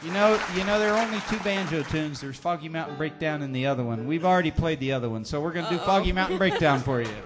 There are only two banjo tunes. There's Foggy Mountain Breakdown and the other one. We've already played the other one, so we're going to do Foggy Mountain Breakdown for you.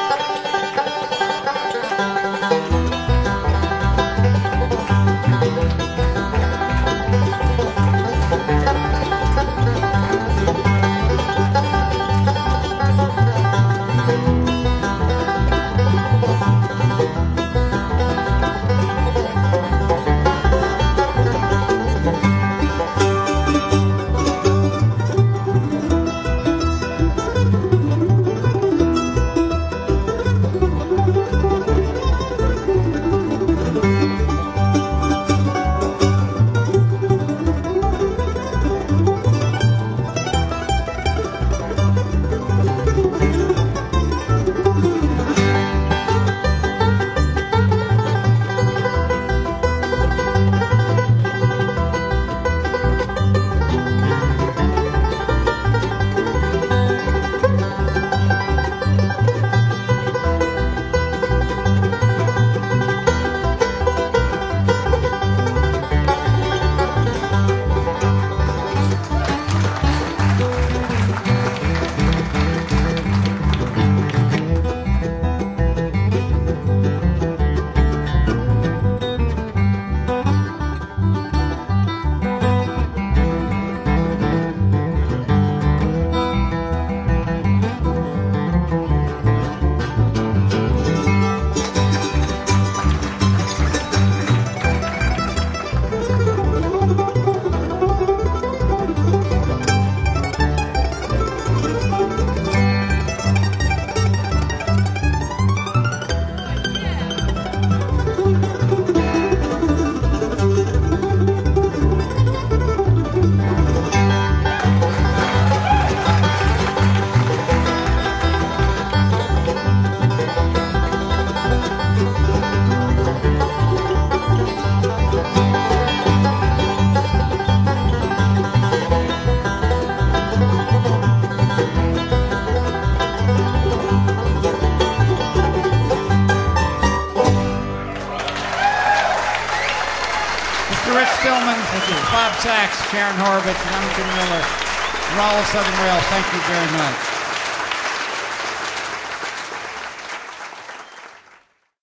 Rich Stillman, Bob Sachs, Sharon Horowitz, Remington Miller, and all of Southern Rail. Thank you very much.